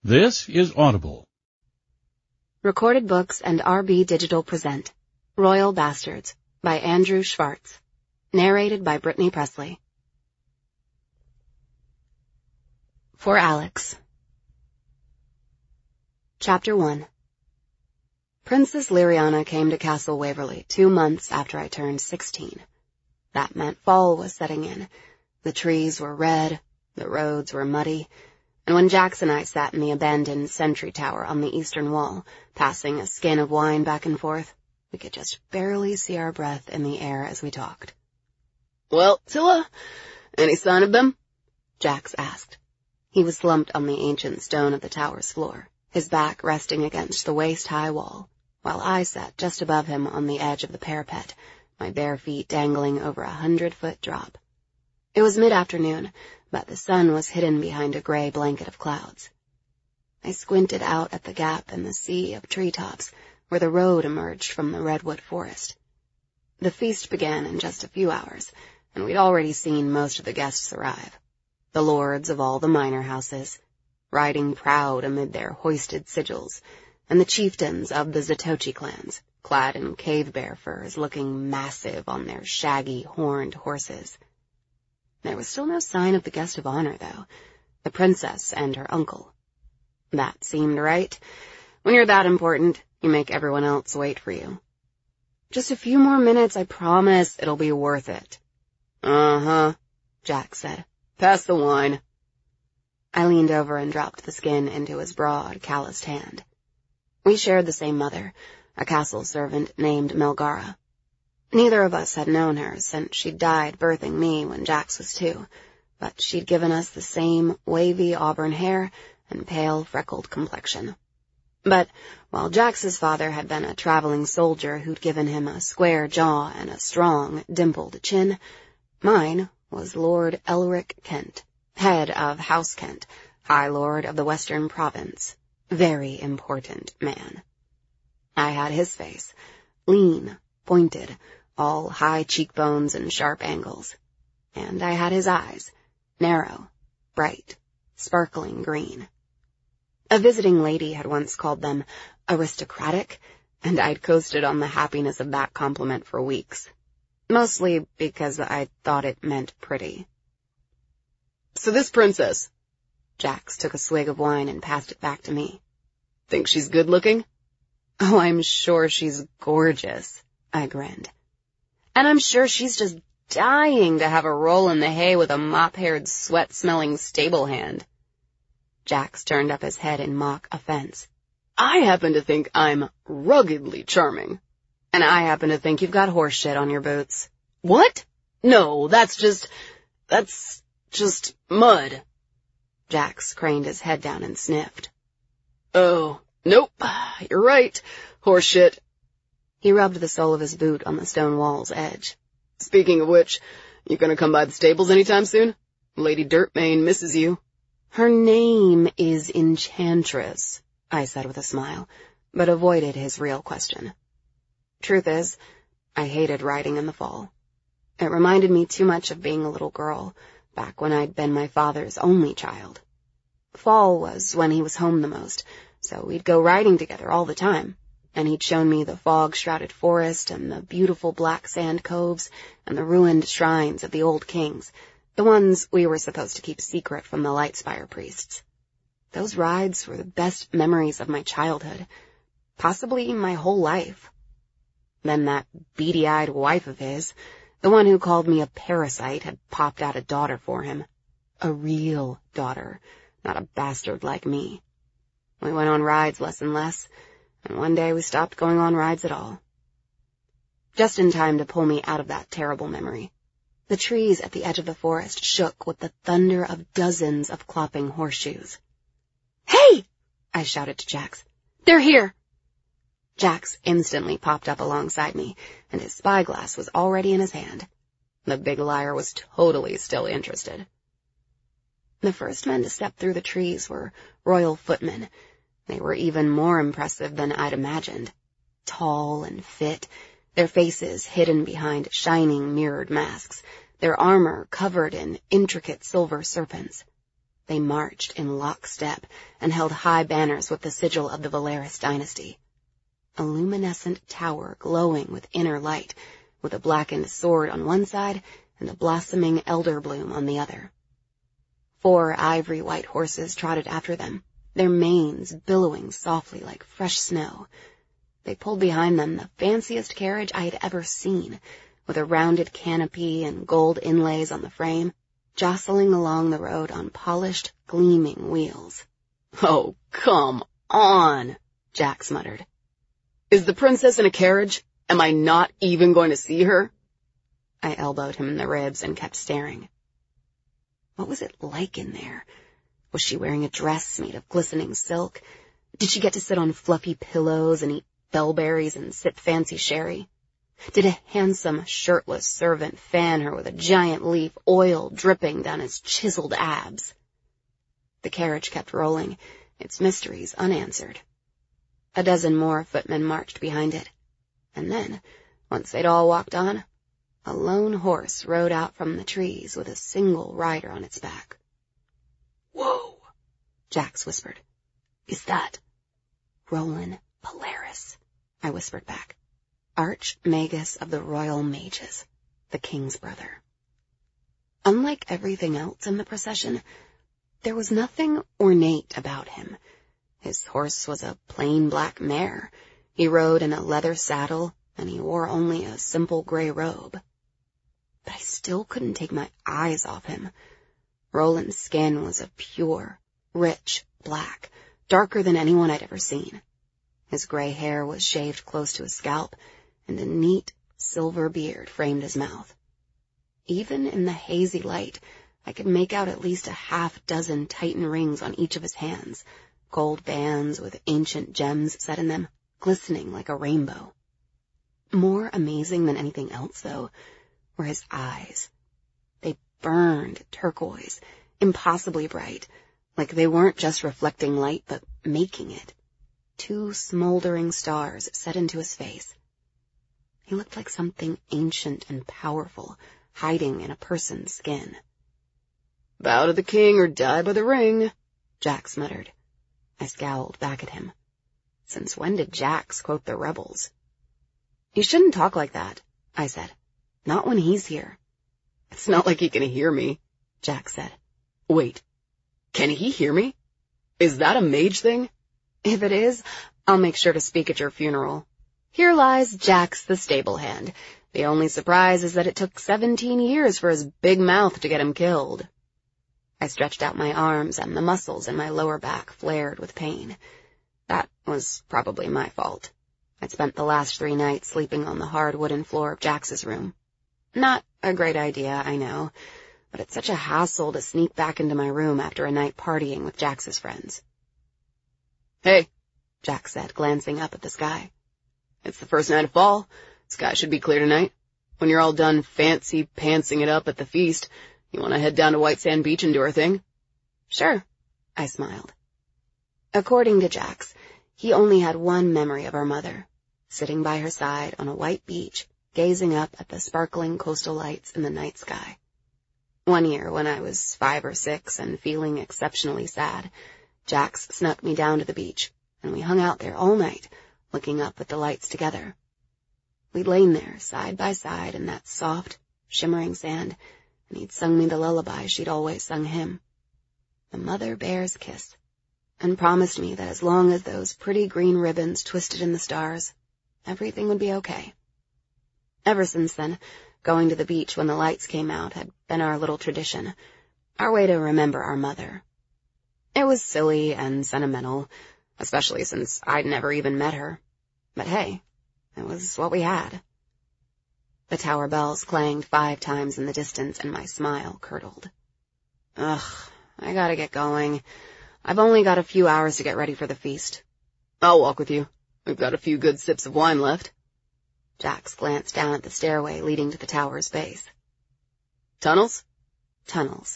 This is Audible. Recorded Books and RB Digital present Royal Bastards by Andrew Schwartz. Narrated by Brittany Presley. For Alex. Chapter 1. Princess Liriana came to Castle Waverley 2 months after I turned 16. That meant fall was setting in. The trees were red, the roads were muddy, and when Jax and I sat in the abandoned sentry tower on the eastern wall, passing a skin of wine back and forth, we could just barely see our breath in the air as we talked. "Well, Tilla, any sign of them?" Jax asked. He was slumped on the ancient stone of the tower's floor, his back resting against the waist-high wall, while I sat just above him on the edge of the parapet, my bare feet dangling over 100-foot drop. It was mid-afternoon, but the sun was hidden behind a gray blanket of clouds. I squinted out at the gap in the sea of treetops where the road emerged from the redwood forest. The feast began in just a few hours, and we'd already seen most of the guests arrive. The lords of all the minor houses, riding proud amid their hoisted sigils, and the chieftains of the Zatochi clans, clad in cave-bear furs, looking massive on their shaggy, horned horses. There was still no sign of the guest of honor, though, the princess and her uncle. That seemed right. When you're that important, you make everyone else wait for you. "Just a few more minutes, I promise it'll be worth it." "Uh-huh," Jack said. "Pass the wine." I leaned over and dropped the skin into his broad, calloused hand. We shared the same mother, a castle servant named Melgara. Neither of us had known her since she'd died birthing me when Jax was 2, but she'd given us the same wavy auburn hair and pale, freckled complexion. But while Jax's father had been a traveling soldier who'd given him a square jaw and a strong, dimpled chin, mine was Lord Elric Kent, head of House Kent, High Lord of the Western Province. Very important man. I had his face, lean, pointed, all high cheekbones and sharp angles. And I had his eyes, narrow, bright, sparkling green. A visiting lady had once called them aristocratic, and I'd coasted on the happiness of that compliment for weeks. Mostly because I thought it meant pretty. "So this princess," Jax took a swig of wine and passed it back to me. "Think she's good-looking?" "Oh, I'm sure she's gorgeous," I grinned. "And I'm sure she's just dying to have a roll in the hay with a mop-haired, sweat-smelling stable hand." Jax turned up his head in mock offense. "I happen to think I'm ruggedly charming." "And I happen to think you've got horse shit on your boots." "What? No, that's just mud." Jax craned his head down and sniffed. "Oh, nope, you're right. Horse shit." He rubbed the sole of his boot on the stone wall's edge. "Speaking of which, you gonna come by the stables anytime soon? Lady Dirtmane misses you." "Her name is Enchantress," I said with a smile, but avoided his real question. Truth is, I hated riding in the fall. It reminded me too much of being a little girl, back when I'd been my father's only child. Fall was when he was home the most, so we'd go riding together all the time, and he'd shown me the fog-shrouded forest and the beautiful black sand coves and the ruined shrines of the old kings, the ones we were supposed to keep secret from the Lightspire priests. Those rides were the best memories of my childhood, possibly my whole life. Then that beady-eyed wife of his, the one who called me a parasite, had popped out a daughter for him. A real daughter, not a bastard like me. We went on rides less and less, and one day we stopped going on rides at all. Just in time to pull me out of that terrible memory. The trees at the edge of the forest shook with the thunder of dozens of clopping horseshoes. "Hey!" I shouted to Jax. "They're here!" Jax instantly popped up alongside me, and his spyglass was already in his hand. The big liar was totally still interested. The first men to step through the trees were royal footmen. They were even more impressive than I'd imagined. Tall and fit, their faces hidden behind shining mirrored masks, their armor covered in intricate silver serpents. They marched in lockstep and held high banners with the sigil of the Valeris dynasty. A luminescent tower glowing with inner light, with a blackened sword on one side and a blossoming elder bloom on the other. 4 ivory-white horses trotted after them, their manes billowing softly like fresh snow. They pulled behind them the fanciest carriage I had ever seen, with a rounded canopy and gold inlays on the frame, jostling along the road on polished, gleaming wheels. "Oh, come on," Jax muttered. "Is the princess in a carriage? Am I not even going to see her?" I elbowed him in the ribs and kept staring. What was it like in there? Was she wearing a dress made of glistening silk? Did she get to sit on fluffy pillows and eat bellberries and sip fancy sherry? Did a handsome, shirtless servant fan her with a giant leaf, oil dripping down his chiseled abs? The carriage kept rolling, its mysteries unanswered. A dozen more footmen marched behind it, and then, once they'd all walked on, a lone horse rode out from the trees with a single rider on its back. "Whoa," Jax whispered. "Is that Roland Polaris?" I whispered back. Archmagus of the Royal Mages, the king's brother. Unlike everything else in the procession, there was nothing ornate about him. His horse was a plain black mare. He rode in a leather saddle, and he wore only a simple gray robe. But I still couldn't take my eyes off him. Roland's skin was a pure, rich black, darker than anyone I'd ever seen. His gray hair was shaved close to his scalp, and a neat silver beard framed his mouth. Even in the hazy light, I could make out at least a half-dozen Titan rings on each of his hands, gold bands with ancient gems set in them, glistening like a rainbow. More amazing than anything else, though, were his eyes. They burned turquoise, impossibly bright, like they weren't just reflecting light, but making it. 2 smoldering stars set into his face. He looked like something ancient and powerful, hiding in a person's skin. "Bow to the king or die by the ring," Jax muttered. I scowled back at him. Since when did Jax quote the rebels? "You shouldn't talk like that," I said. "Not when he's here." "It's not like he can hear me," Jax said. "Wait, can he hear me? Is that a mage thing?" "If it is, I'll make sure to speak at your funeral. Here lies Jax the stable hand. The only surprise is that it took 17 years for his big mouth to get him killed." I stretched out my arms, and the muscles in my lower back flared with pain. That was probably my fault. I'd spent the last 3 nights sleeping on the hard wooden floor of Jax's room. Not a great idea, I know, but it's such a hassle to sneak back into my room after a night partying with Jax's friends. "Hey," Jax said, glancing up at the sky. "It's the first night of fall. Sky should be clear tonight. When you're all done fancy pantsing it up at the feast, you want to head down to White Sand Beach and do our thing?" "Sure," I smiled. According to Jax, he only had one memory of our mother, sitting by her side on a white beach, gazing up at the sparkling coastal lights in the night sky. One year, when I was 5 or 6 and feeling exceptionally sad, Jax snuck me down to the beach, and we hung out there all night, looking up at the lights together. We'd lain there, side by side, in that soft, shimmering sand, and he'd sung me the lullaby she'd always sung him, the mother bear's kiss, and promised me that as long as those pretty green ribbons twisted in the stars, everything would be okay. Ever since then, going to the beach when the lights came out had been our little tradition, our way to remember our mother. It was silly and sentimental, especially since I'd never even met her. But hey, it was what we had. The tower bells clanged 5 times in the distance, and my smile curdled. Ugh, I gotta get going. I've only got a few hours to get ready for the feast. "I'll walk with you. We've got a few good sips of wine left." Jax glanced down at the stairway leading to the tower's base. "Tunnels?" Tunnels.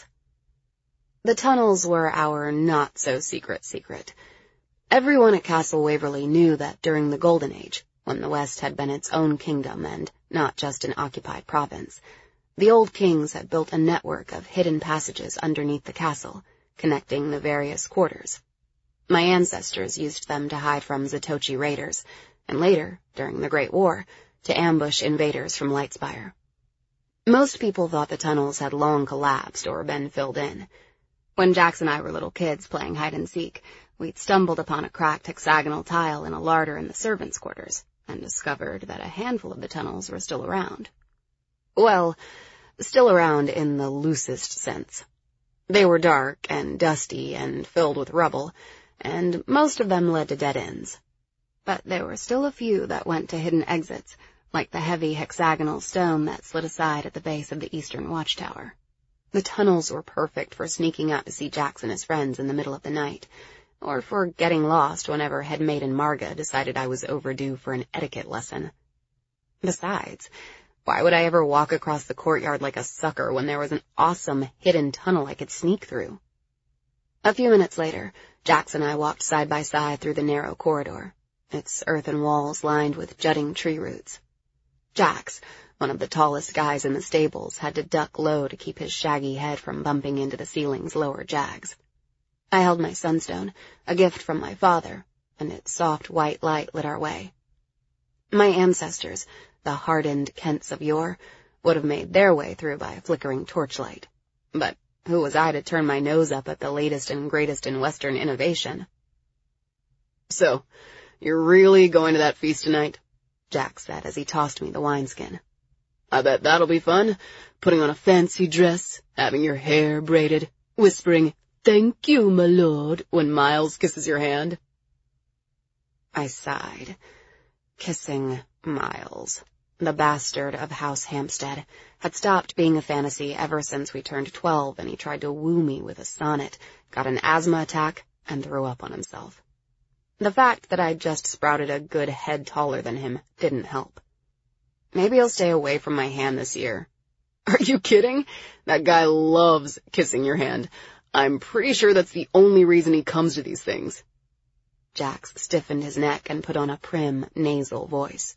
The tunnels were our not-so-secret secret. Everyone at Castle Waverly knew that during the Golden Age, when the West had been its own kingdom and not just an occupied province, the old kings had built a network of hidden passages underneath the castle, connecting the various quarters. My ancestors used them to hide from Zatoichi raiders, and later, during the Great War, to ambush invaders from Lightspire. Most people thought the tunnels had long collapsed or been filled in. When Jax and I were little kids playing hide-and-seek, we'd stumbled upon a cracked hexagonal tile in a larder in the servants' quarters, and discovered that a handful of the tunnels were still around. Well, still around in the loosest sense. They were dark and dusty and filled with rubble, and most of them led to dead ends. But there were still a few that went to hidden exits, like the heavy hexagonal stone that slid aside at the base of the eastern watchtower. The tunnels were perfect for sneaking out to see Jax and his friends in the middle of the night, or for getting lost whenever Headmaiden Marga decided I was overdue for an etiquette lesson. Besides, why would I ever walk across the courtyard like a sucker when there was an awesome hidden tunnel I could sneak through? A few minutes later, Jax and I walked side by side through the narrow corridor, its earthen walls lined with jutting tree roots. Jax, one of the tallest guys in the stables, had to duck low to keep his shaggy head from bumping into the ceiling's lower jags. I held my sunstone, a gift from my father, and its soft white light lit our way. My ancestors, the hardened Kents of yore, would have made their way through by a flickering torchlight. But who was I to turn my nose up at the latest and greatest in Western innovation? "So, you're really going to that feast tonight?" Jax said as he tossed me the wineskin. "I bet that'll be fun, putting on a fancy dress, having your hair braided, whispering, 'Thank you, my lord,' when Miles kisses your hand." I sighed. Kissing Miles, the bastard of House Hampstead, had stopped being a fantasy ever since we turned 12 and he tried to woo me with a sonnet, got an asthma attack, and threw up on himself. The fact that I'd just sprouted a good head taller than him didn't help. Maybe he'll stay away from my hand this year. "Are you kidding? That guy loves kissing your hand. I'm pretty sure that's the only reason he comes to these things." Jax stiffened his neck and put on a prim, nasal voice.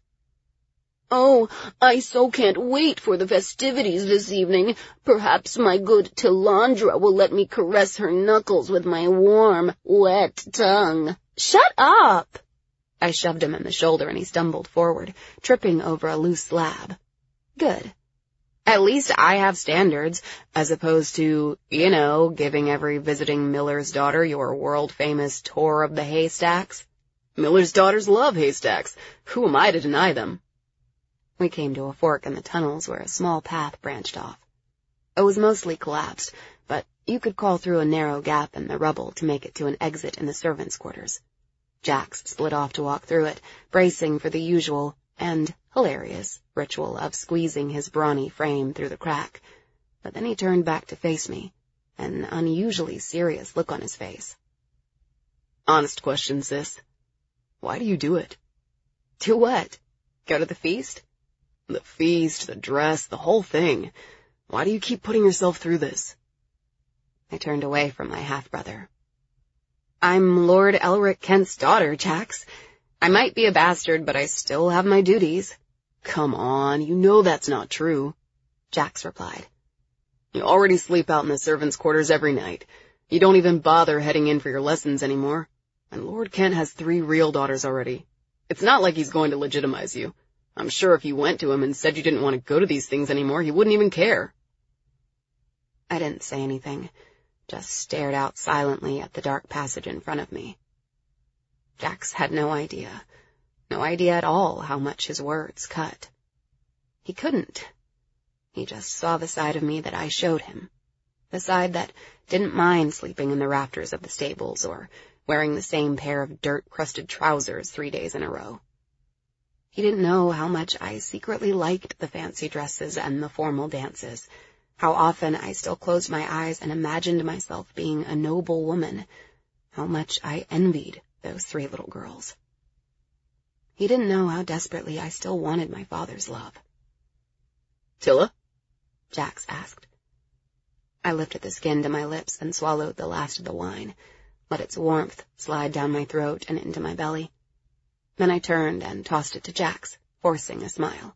"Oh, I so can't wait for the festivities this evening. Perhaps my good Tilandra will let me caress her knuckles with my warm, wet tongue." "Shut up!" I shoved him in the shoulder and he stumbled forward, tripping over a loose slab. Good. At least I have standards, as opposed to, giving every visiting miller's daughter your world-famous tour of the haystacks. Miller's daughters love haystacks. Who am I to deny them? We came to a fork in the tunnels where a small path branched off. It was mostly collapsed, but you could crawl through a narrow gap in the rubble to make it to an exit in the servants' quarters. Jax split off to walk through it, bracing for the usual and hilarious ritual of squeezing his brawny frame through the crack, but then he turned back to face me, an unusually serious look on his face. "Honest question, sis. Why do you do it?" "Do what? Go to the feast?" "The feast, the dress, the whole thing. Why do you keep putting yourself through this?" I turned away from my half-brother. "I'm Lord Elric Kent's daughter, Jax. I might be a bastard, but I still have my duties." "Come on, you know that's not true," Jax replied. "You already sleep out in the servants' quarters every night. You don't even bother heading in for your lessons anymore. And Lord Kent has 3 real daughters already. It's not like he's going to legitimize you. I'm sure if you went to him and said you didn't want to go to these things anymore, he wouldn't even care." I didn't say anything, just stared out silently at the dark passage in front of me. Jax had no idea at all how much his words cut. He couldn't. He just saw the side of me that I showed him, the side that didn't mind sleeping in the rafters of the stables or wearing the same pair of dirt-crusted trousers 3 days in a row. He didn't know how much I secretly liked the fancy dresses and the formal dances, how often I still closed my eyes and imagined myself being a noble woman, how much I envied those 3 little girls. He didn't know how desperately I still wanted my father's love. "Tilla?" Jax asked. I lifted the skin to my lips and swallowed the last of the wine, let its warmth slide down my throat and into my belly. Then I turned and tossed it to Jax, forcing a smile.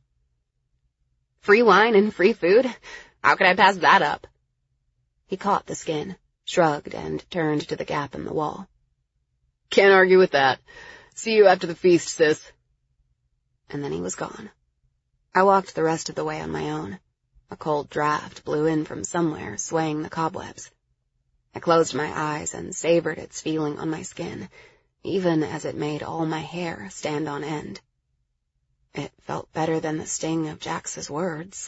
"Free wine and free food? How could I pass that up?" He caught the skin, shrugged, and turned to the gap in the wall. Can't argue with that. See you after the feast, sis. And then he was gone. I walked the rest of the way on my own. A cold draft blew in from somewhere, swaying the cobwebs. I closed my eyes and savored its feeling on my skin, even as it made all my hair stand on end. It felt better than the sting of Jax's words.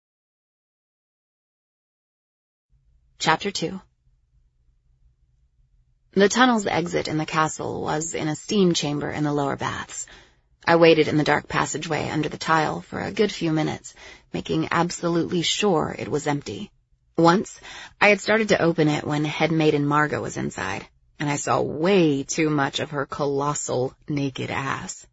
Chapter 2. The tunnel's exit in the castle was in a steam chamber in the lower baths. I waited in the dark passageway under the tile for a good few minutes, making absolutely sure it was empty. Once, I had started to open it when head maiden Marga was inside, and I saw way too much of her colossal, naked ass.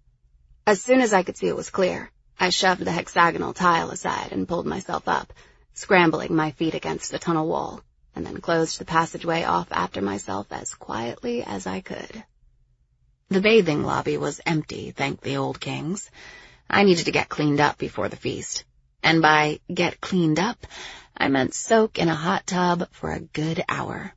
As soon as I could see it was clear, I shoved the hexagonal tile aside and pulled myself up, scrambling my feet against the tunnel wall, and then closed the passageway off after myself as quietly as I could. The bathing lobby was empty, thank the old kings. I needed to get cleaned up before the feast. And by get cleaned up, I meant soak in a hot tub for a good hour.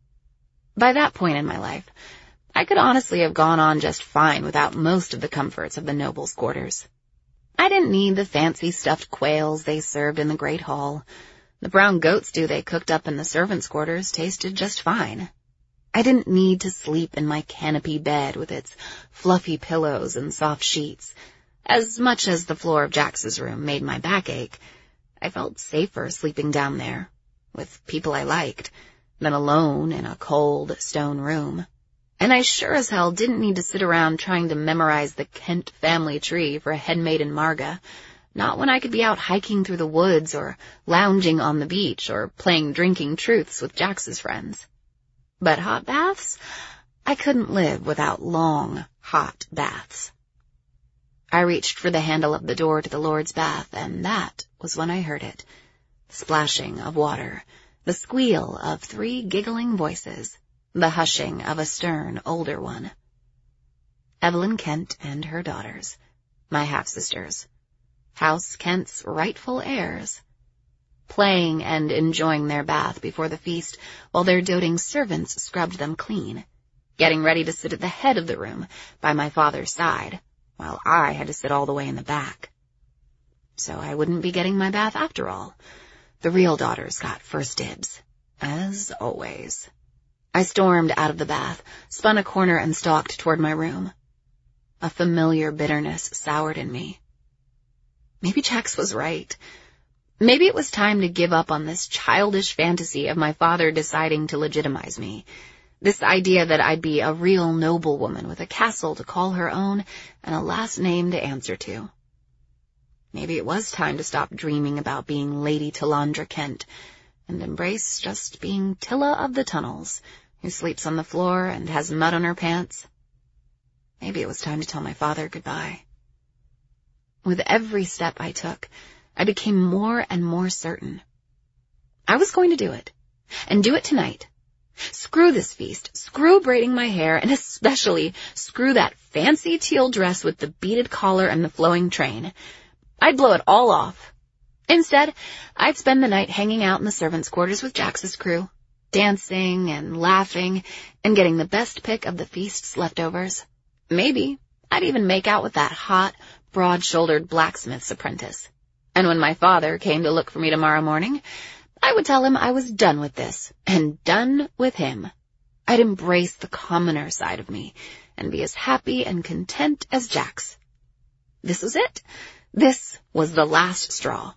By that point in my life, I could honestly have gone on just fine without most of the comforts of the nobles' quarters. I didn't need the fancy stuffed quails they served in the great hall. The brown goat stew they cooked up in the servants' quarters tasted just fine. I didn't need to sleep in my canopy bed with its fluffy pillows and soft sheets. As much as the floor of Jax's room made my back ache, I felt safer sleeping down there, with people I liked, than alone in a cold stone room. And I sure as hell didn't need to sit around trying to memorize the Kent family tree for head maiden Marga, not when I could be out hiking through the woods or lounging on the beach or playing drinking truths with Jax's friends. But hot baths? I couldn't live without long, hot baths. I reached for the handle of the door to the Lord's bath, and that was when I heard it. The splashing of water, the squeal of 3 giggling voices, the hushing of a stern older one. Evelyn Kent and her daughters, my half-sisters, House Kent's rightful heirs, playing and enjoying their bath before the feast while their doting servants scrubbed them clean, getting ready to sit at the head of the room by my father's side, while I had to sit all the way in the back. So I wouldn't be getting my bath after all. The real daughters got first dibs, as always. I stormed out of the bath, spun a corner and stalked toward my room. A familiar bitterness soured in me. Maybe Jax was right. Maybe it was time to give up on this childish fantasy of my father deciding to legitimize me. This idea that I'd be a real noblewoman with a castle to call her own and a last name to answer to. Maybe it was time to stop dreaming about being Lady Tilandra Kent and embrace just being Tilla of the Tunnels, who sleeps on the floor and has mud on her pants. Maybe it was time to tell my father goodbye. With every step I took, I became more and more certain. I was going to do it, and do it tonight. Screw this feast, screw braiding my hair, and especially screw that fancy teal dress with the beaded collar and the flowing train. I'd blow it all off. Instead, I'd spend the night hanging out in the servants' quarters with Jax's crew, dancing and laughing and getting the best pick of the feast's leftovers. Maybe I'd even make out with that hot, broad-shouldered blacksmith's apprentice. And when my father came to look for me tomorrow morning, I would tell him I was done with this, and done with him. I'd embrace the commoner side of me, and be as happy and content as Jax. This was it. This was the last straw.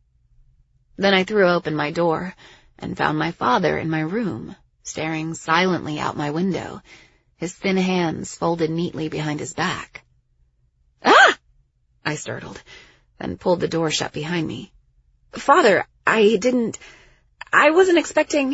Then I threw open my door, and found my father in my room, staring silently out my window, his thin hands folded neatly behind his back. "Ah!" I startled, then pulled the door shut behind me. "Father, I wasn't expecting—"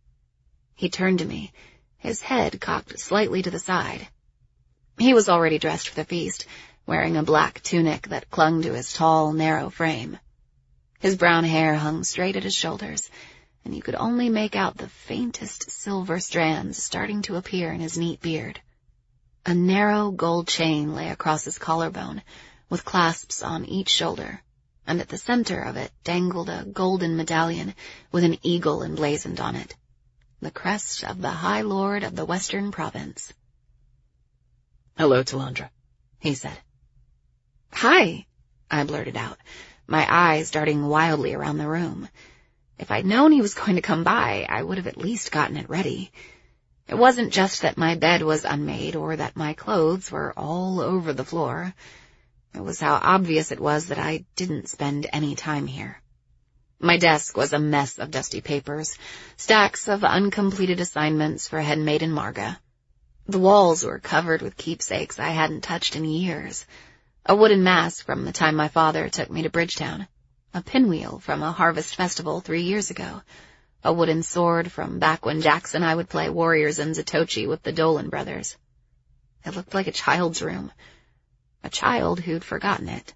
He turned to me, his head cocked slightly to the side. He was already dressed for the feast, wearing a black tunic that clung to his tall, narrow frame. His brown hair hung straight at his shoulders, and you could only make out the faintest silver strands starting to appear in his neat beard. A narrow gold chain lay across his collarbone, with clasps on each shoulder, and at the center of it dangled a golden medallion with an eagle emblazoned on it. the crest of the High Lord of the Western Province. "Hello, Talandra," he said. "Hi," I blurted out, my eyes darting wildly around the room. If I'd known he was going to come by, I would have at least gotten it ready. It wasn't just that my bed was unmade or that my clothes were all over the floor. It was how obvious it was that I didn't spend any time here. My desk was a mess of dusty papers, stacks of uncompleted assignments for Headmaid and Marga. The walls were covered with keepsakes I hadn't touched in years. A wooden mask from the time my father took me to Bridgetown, a pinwheel from a harvest festival 3 years ago, a wooden sword from back when Jax and I would play Warriors in Zatochi with the Dolan brothers. It looked like a child's room, a child who'd forgotten it.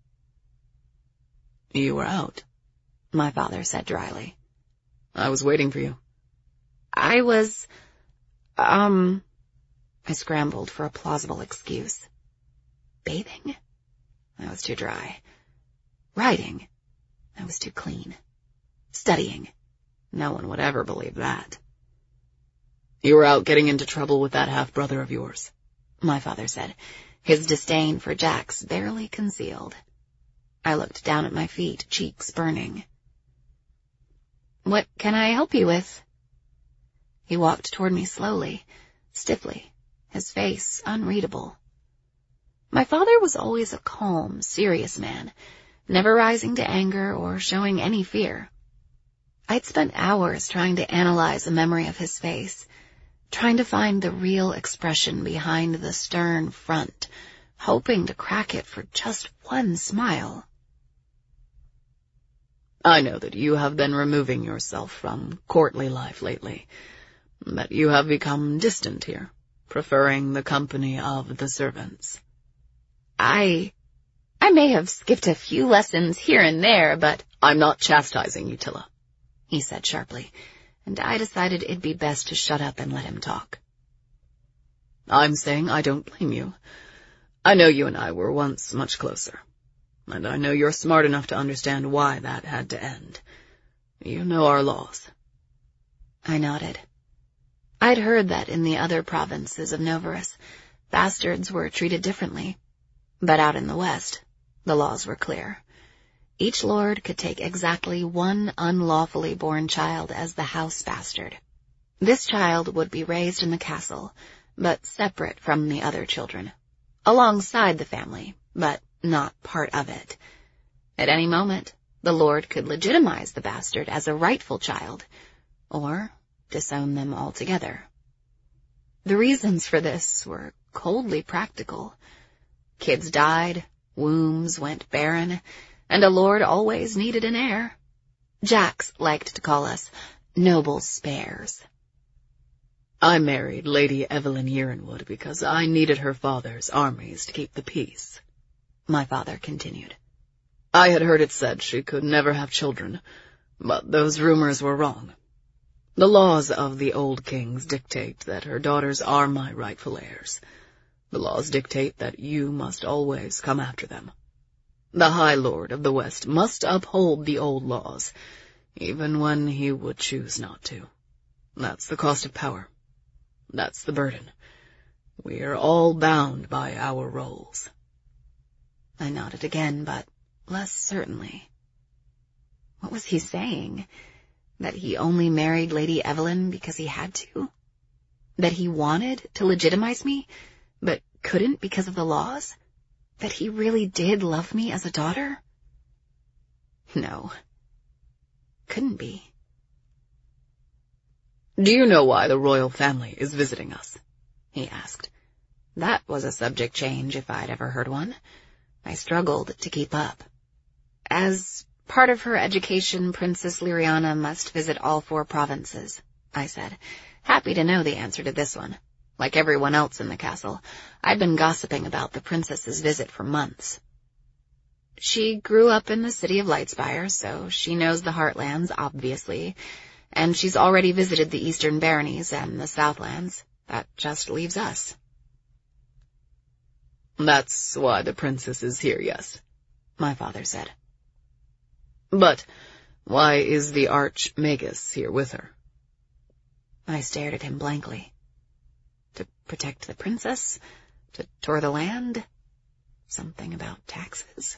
"You were out," my father said dryly. "I was waiting for you." I was, I scrambled for a plausible excuse. Bathing? That was too dry. Writing? That was too clean. Studying? No one would ever believe that. "You were out getting into trouble with that half-brother of yours," my father said, his disdain for Jax barely concealed. I looked down at my feet, cheeks burning. "What can I help you with?" He walked toward me slowly, stiffly, his face unreadable. My father was always a calm, serious man, never rising to anger or showing any fear. I'd spent hours trying to analyze a memory of his face, trying to find the real expression behind the stern front, hoping to crack it for just one smile. "I know that you have been removing yourself from courtly life lately, that you have become distant here, preferring the company of the servants." I may have skipped a few lessons here and there, but—" "I'm not chastising you, Tilla," he said sharply, and I decided it'd be best to shut up and let him talk. "I'm saying I don't blame you. I know you and I were once much closer, and I know you're smart enough to understand why that had to end. You know our laws." I nodded. I'd heard that in the other provinces of Novarus, bastards were treated differently. But out in the West, the laws were clear. Each lord could take exactly one unlawfully born child as the house bastard. This child would be raised in the castle, but separate from the other children, alongside the family, but not part of it. At any moment, the lord could legitimize the bastard as a rightful child, or disown them altogether. The reasons for this were coldly practical. Kids died, wombs went barren, and a lord always needed an heir. Jax liked to call us noble spares. "I married Lady Evelyn Yerinwood because I needed her father's armies to keep the peace," my father continued. "I had heard it said she could never have children, but those rumors were wrong. The laws of the old kings dictate that her daughters are my rightful heirs. The laws dictate that you must always come after them. The High Lord of the West must uphold the old laws, even when he would choose not to. That's the cost of power. That's the burden. We are all bound by our roles." I nodded again, but less certainly. What was he saying? That he only married Lady Evelyn because he had to? That he wanted to legitimize me, but couldn't because of the laws? That he really did love me as a daughter? No. Couldn't be. "Do you know why the royal family is visiting us?" he asked. That was a subject change if I'd ever heard one. I struggled to keep up. As part of her education, Princess Liriana must visit all 4 provinces, I said, happy to know the answer to this one. Like everyone else in the castle, I'd been gossiping about the princess's visit for months. She grew up in the city of Lightspire, so she knows the Heartlands, obviously, and she's already visited the Eastern Baronies and the Southlands. That just leaves us. "That's why the princess is here, yes," my father said. "But why is the Archmagus here with her?" I stared at him blankly. To protect the princess? To tour the land? Something about taxes?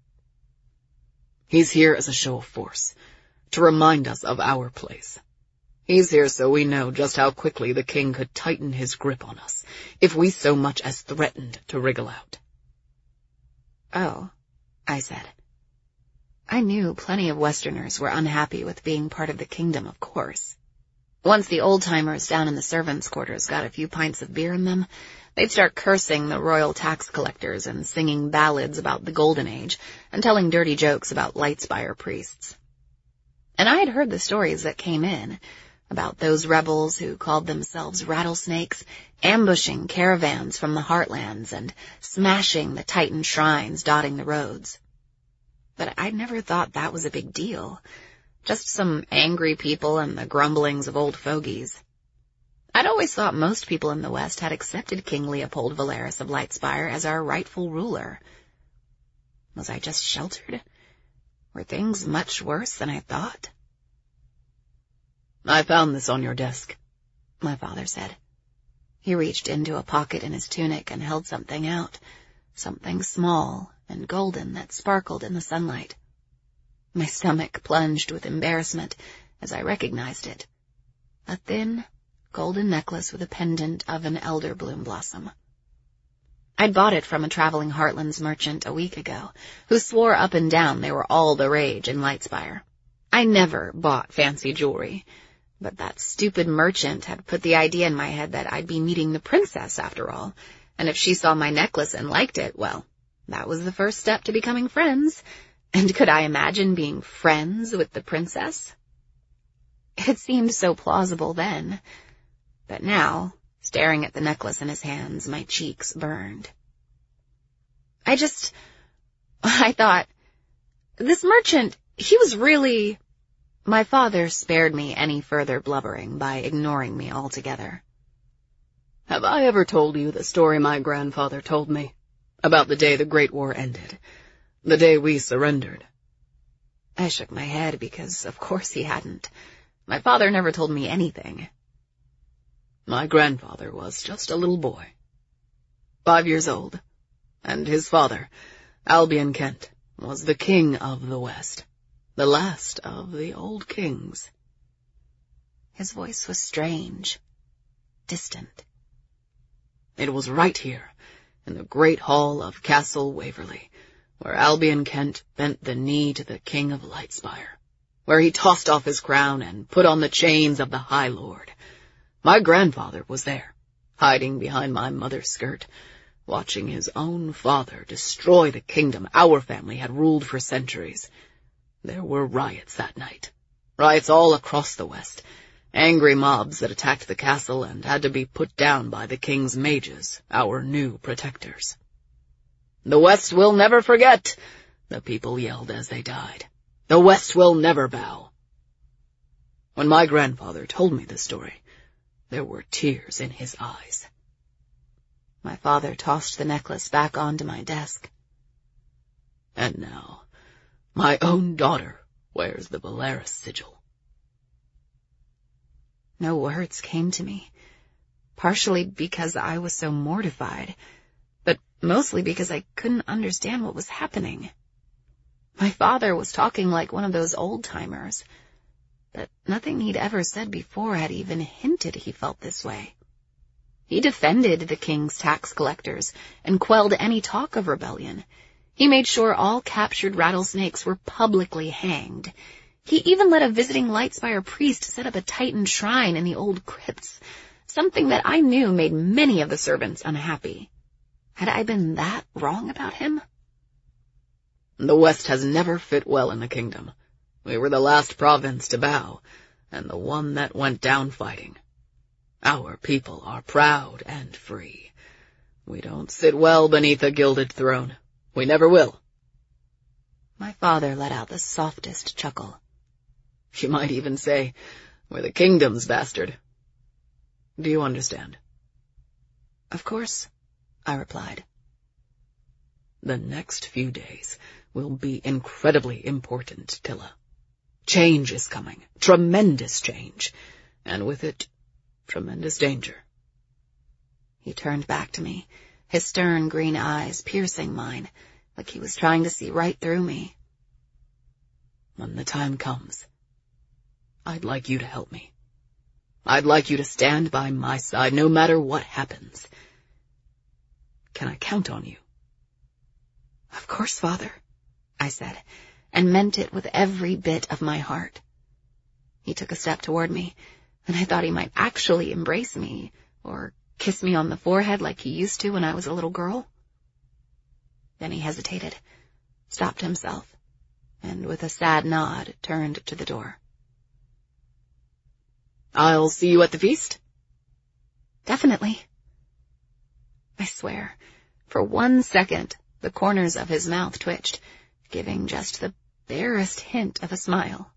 He's here as a show of force, to remind us of our place. He's here so we know just how quickly the king could tighten his grip on us, if we so much as threatened to wriggle out. Oh, I said. I knew plenty of Westerners were unhappy with being part of the kingdom, of course. Once the old-timers down in the servants' quarters got a few pints of beer in them, they'd start cursing the royal tax collectors and singing ballads about the Golden Age and telling dirty jokes about Lightspire priests. And I had heard the stories that came in, about those rebels who called themselves rattlesnakes, ambushing caravans from the heartlands and smashing the Titan shrines dotting the roads. But I'd never thought that was a big deal. Just some angry people and the grumblings of old fogies. I'd always thought most people in the West had accepted King Leopold Valeris of Lightspire as our rightful ruler. Was I just sheltered? Were things much worse than I thought? I found this on your desk, my father said. He reached into a pocket in his tunic and held something out, something small and golden that sparkled in the sunlight. My stomach plunged with embarrassment as I recognized it. A thin, golden necklace with a pendant of an elder bloom blossom. I'd bought it from a traveling Heartlands merchant a week ago, who swore up and down they were all the rage in Lightspire. I never bought fancy jewelry, but that stupid merchant had put the idea in my head that I'd be meeting the princess after all, and if she saw my necklace and liked it, well, that was the first step to becoming friends. And could I imagine being friends with the princess? It seemed so plausible then, but now, staring at the necklace in his hands, my cheeks burned. I thought, this merchant, he was really... My father spared me any further blubbering by ignoring me altogether. Have I ever told you the story my grandfather told me about the day the Great War ended, the day we surrendered? I shook my head because, of course, he hadn't. My father never told me anything. My grandfather was just a little boy, 5 years old, and his father, Albion Kent, was the king of the West. The last of the old kings. His voice was strange, distant. It was right here, in the great hall of Castle Waverley, where Albion Kent bent the knee to the King of Lightspire, where he tossed off his crown and put on the chains of the High Lord. My grandfather was there, hiding behind my mother's skirt, watching his own father destroy the kingdom our family had ruled for centuries. There were riots that night. Riots all across the West. Angry mobs that attacked the castle and had to be put down by the king's mages, our new protectors. The West will never forget, the people yelled as they died. The West will never bow. When my grandfather told me this story, there were tears in his eyes. My father tossed the necklace back onto my desk. And now, my own daughter wears the Valeris sigil. No words came to me, partially because I was so mortified, but mostly because I couldn't understand what was happening. My father was talking like one of those old-timers, but nothing he'd ever said before had even hinted he felt this way. He defended the king's tax collectors and quelled any talk of rebellion. He made sure all captured rattlesnakes were publicly hanged. He even let a visiting Lightspire priest set up a Titan shrine in the old crypts, something that I knew made many of the servants unhappy. Had I been that wrong about him? The West has never fit well in the kingdom. We were the last province to bow, and the one that went down fighting. Our people are proud and free. We don't sit well beneath a gilded throne. We never will. My father let out the softest chuckle. You might even say, we're the kingdom's bastard. Do you understand? Of course, I replied. The next few days will be incredibly important, Tilla. Change is coming, tremendous change, and with it, tremendous danger. He turned back to me, his stern green eyes piercing mine, like he was trying to see right through me. When the time comes, I'd like you to help me. I'd like you to stand by my side no matter what happens. Can I count on you? Of course, Father, I said, and meant it with every bit of my heart. He took a step toward me, and I thought he might actually embrace me, or kiss me on the forehead like he used to when I was a little girl. Then he hesitated, stopped himself, and with a sad nod turned to the door. I'll see you at the feast? Definitely. I swear, for 1 second, the corners of his mouth twitched, giving just the barest hint of a smile.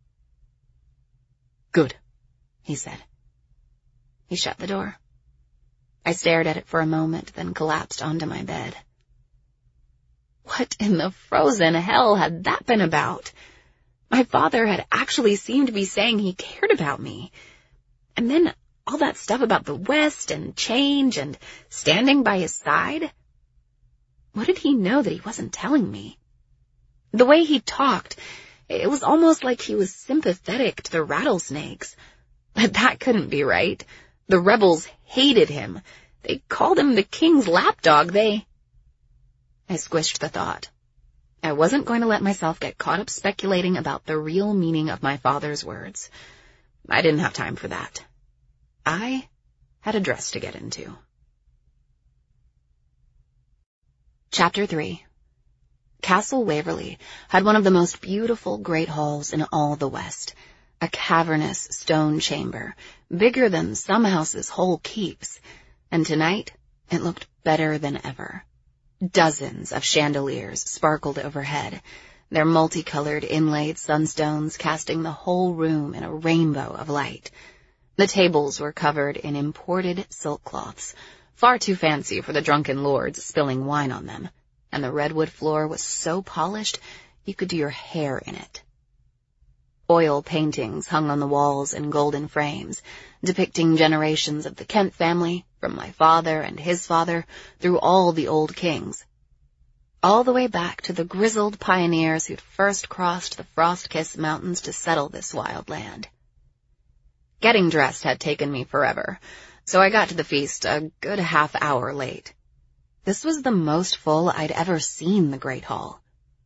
Good, he said. He shut the door. I stared at it for a moment, then collapsed onto my bed. What in the frozen hell had that been about? My father had actually seemed to be saying he cared about me. And then all that stuff about the West and change and standing by his side. What did he know that he wasn't telling me? The way he talked, it was almost like he was sympathetic to the rattlesnakes. But that couldn't be right. The rebels hated him. They called him the king's lapdog. I squished the thought. I wasn't going to let myself get caught up speculating about the real meaning of my father's words. I didn't have time for that. I had a dress to get into. Chapter 3. Castle Waverley had one of the most beautiful great halls in all the West, a cavernous stone chamber, bigger than some houses' whole keeps, and tonight it looked better than ever. Dozens of chandeliers sparkled overhead, their multicolored inlaid sunstones casting the whole room in a rainbow of light. The tables were covered in imported silk cloths, far too fancy for the drunken lords spilling wine on them, and the redwood floor was so polished you could do your hair in it. Oil paintings hung on the walls in golden frames, depicting generations of the Kent family, from my father and his father, through all the old kings. All the way back to the grizzled pioneers who'd first crossed the frost-kissed mountains to settle this wild land. Getting dressed had taken me forever, so I got to the feast a good half-hour late. This was the most full I'd ever seen the Great Hall.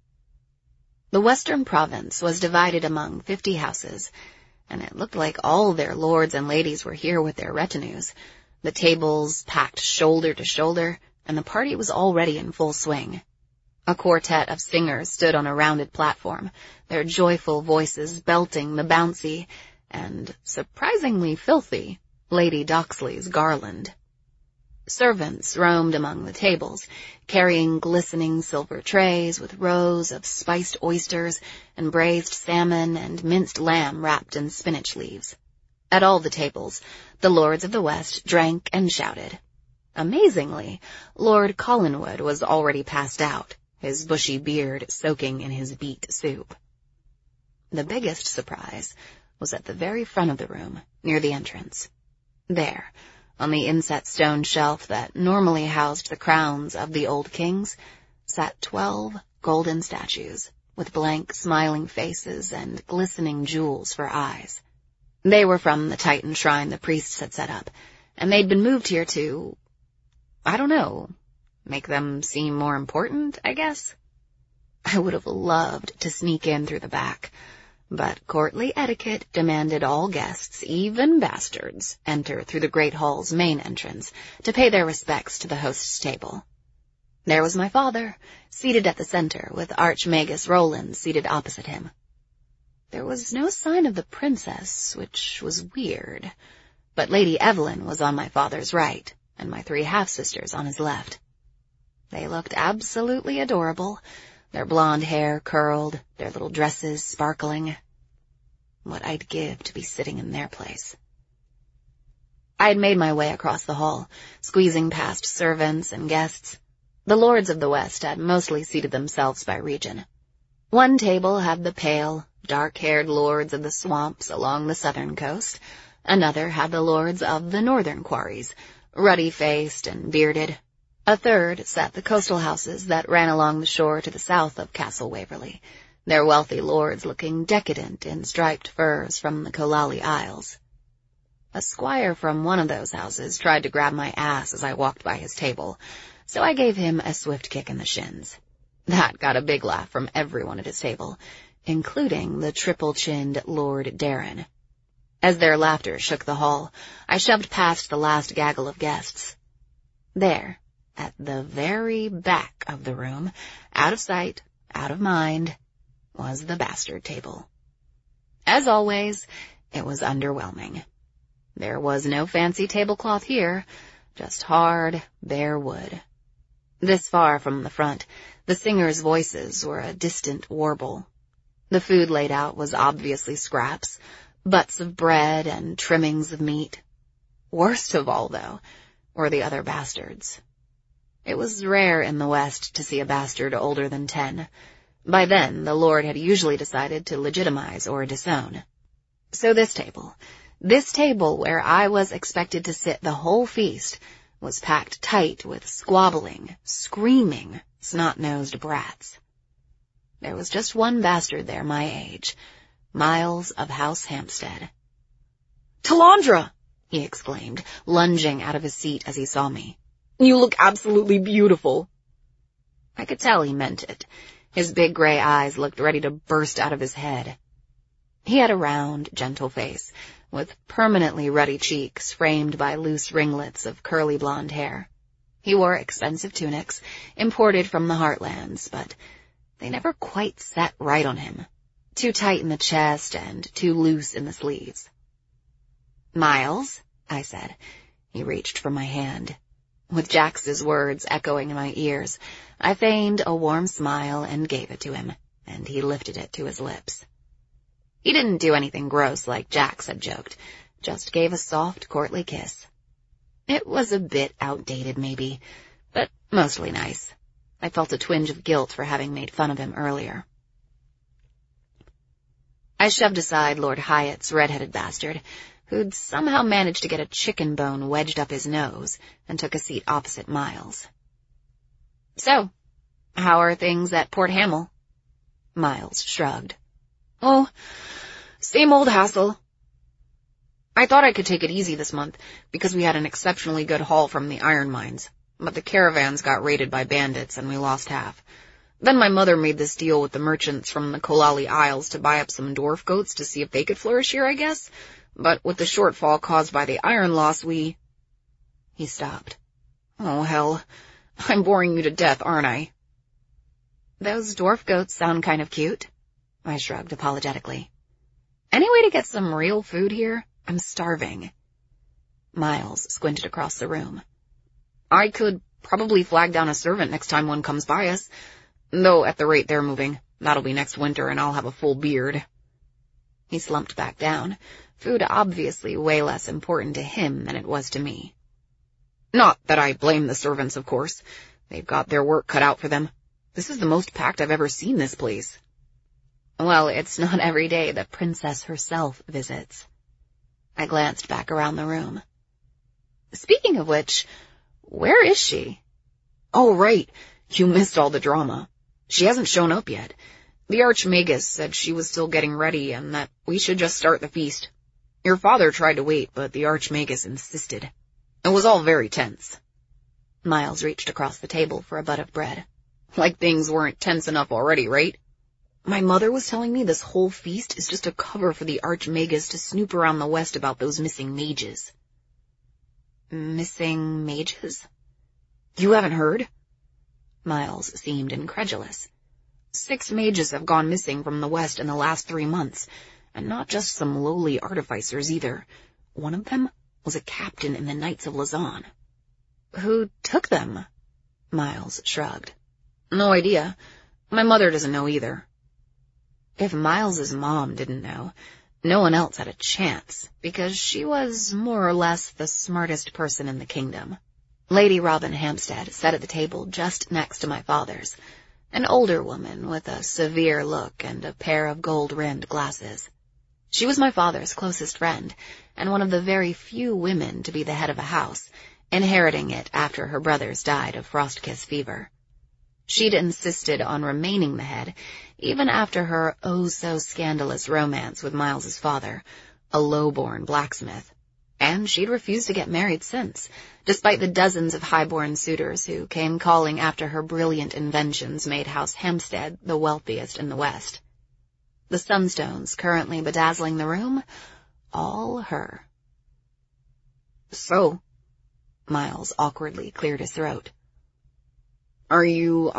The Western Province was divided among 50 houses, and it looked like all their lords and ladies were here with their retinues, the tables packed shoulder to shoulder, and the party was already in full swing. A quartet of singers stood on a rounded platform, their joyful voices belting the bouncy and surprisingly filthy Lady Doxley's garland. Servants roamed among the tables, carrying glistening silver trays with rows of spiced oysters and braised salmon and minced lamb wrapped in spinach leaves. At all the tables, the lords of the West drank and shouted. Amazingly, Lord Collinwood was already passed out, his bushy beard soaking in his beet soup. The biggest surprise was at the very front of the room, near the entrance. There, on the inset stone shelf that normally housed the crowns of the old kings, sat 12 golden statues, with blank, smiling faces and glistening jewels for eyes. They were from the Titan shrine the priests had set up, and they'd been moved here to, I don't know, make them seem more important, I guess. I would have loved to sneak in through the back, but courtly etiquette demanded all guests, even bastards, enter through the Great Hall's main entrance to pay their respects to the host's table. There was my father, seated at the center, with Archmagus Roland seated opposite him. There was no sign of the princess, which was weird, but Lady Evelyn was on my father's right, and my 3 half-sisters on his left. They looked absolutely adorable, their blonde hair curled, their little dresses sparkling. What I'd give to be sitting in their place. I had made my way across the hall, squeezing past servants and guests. The lords of the West had mostly seated themselves by region. One table had the pale, dark-haired lords of the swamps along the southern coast, Another had the lords of the northern quarries, ruddy-faced and bearded. A third sat the coastal houses that ran along the shore to the south of Castle Waverley, their wealthy lords looking decadent in striped furs from the Kolali Isles. A squire from one of those houses tried to grab my ass as I walked by his table, so I gave him a swift kick in the shins. That got a big laugh from everyone at his table, including the triple-chinned Lord Darren. As their laughter shook the hall, I shoved past the last gaggle of guests. There, at the very back of the room, out of sight, out of mind, was the bastard table. As always, it was underwhelming. There was no fancy tablecloth here, just hard, bare wood. This far from the front, the singers' voices were a distant warble. The food laid out was obviously scraps, butts of bread and trimmings of meat. Worst of all, though, were the other bastards. It was rare in the West to see a bastard older than 10. By then, the lord had usually decided to legitimize or disown. So this table where I was expected to sit the whole feast, was packed tight with squabbling, screaming, snot-nosed brats. There was just one bastard there my age, Miles of House Hampstead. "Talandra!" he exclaimed, lunging out of his seat as he saw me. "You look absolutely beautiful." I could tell he meant it. His big gray eyes looked ready to burst out of his head. He had a round, gentle face, with permanently ruddy cheeks framed by loose ringlets of curly blonde hair. He wore expensive tunics, imported from the heartlands, but they never quite sat right on him, too tight in the chest and too loose in the sleeves. "Miles," I said. He reached for my hand. With Jax's words echoing in my ears, I feigned a warm smile and gave it to him, and he lifted it to his lips. He didn't do anything gross like Jax had joked, just gave a soft, courtly kiss. It was a bit outdated, maybe, but mostly nice. I felt a twinge of guilt for having made fun of him earlier. I shoved aside Lord Hyatt's red-headed bastard, who'd somehow managed to get a chicken bone wedged up his nose, and took a seat opposite Miles. "So, how are things at Port Hamill?" Miles shrugged. "Oh, same old hassle. I thought I could take it easy this month, because we had an exceptionally good haul from the iron mines, but the caravans got raided by bandits and we lost half. Then my mother made this deal with the merchants from the Kolali Isles to buy up some dwarf goats to see if they could flourish here, I guess, but with the shortfall caused by the iron loss, He stopped. "Oh, hell. I'm boring you to death, aren't I?" "Those dwarf goats sound kind of cute." I shrugged apologetically. "Any way to get some real food here? I'm starving." Miles squinted across the room. "I could probably flag down a servant next time one comes by us, though at the rate they're moving, that'll be next winter and I'll have a full beard." He slumped back down, food obviously way less important to him than it was to me. "Not that I blame the servants, of course. They've got their work cut out for them. This is the most packed I've ever seen this place." "Well, it's not every day the princess herself visits." I glanced back around the room. "Speaking of which, where is she?" "Oh, right. You missed all the drama. She hasn't shown up yet. The Archmagus said she was still getting ready and that we should just start the feast. Your father tried to wait, but the Archmagus insisted. It was all very tense." Miles reached across the table for a bud of bread. "Like things weren't tense enough already, right? My mother was telling me this whole feast is just a cover for the Archmagus to snoop around the West about those missing mages." "Missing mages?" "You haven't heard?" Miles seemed incredulous. 6 mages have gone missing from the West in the last 3 months, and not just some lowly artificers either. One of them was a captain in the Knights of Lausanne. "Who took them?" Miles shrugged. "No idea. My mother doesn't know either." If Miles's mom didn't know, no one else had a chance, because she was more or less the smartest person in the kingdom. Lady Robin Hampstead sat at the table just next to my father's, an older woman with a severe look and a pair of gold-rimmed glasses. She was my father's closest friend, and one of the very few women to be the head of a house, inheriting it after her brothers died of frost-kiss fever. She'd insisted on remaining the head, even after her oh-so-scandalous romance with Miles's father, a low-born blacksmith, and she'd refused to get married since, despite the dozens of high-born suitors who came calling after her brilliant inventions made House Hampstead the wealthiest in the West. The sunstones currently bedazzling the room, all her. So, Miles awkwardly cleared his throat. Are you,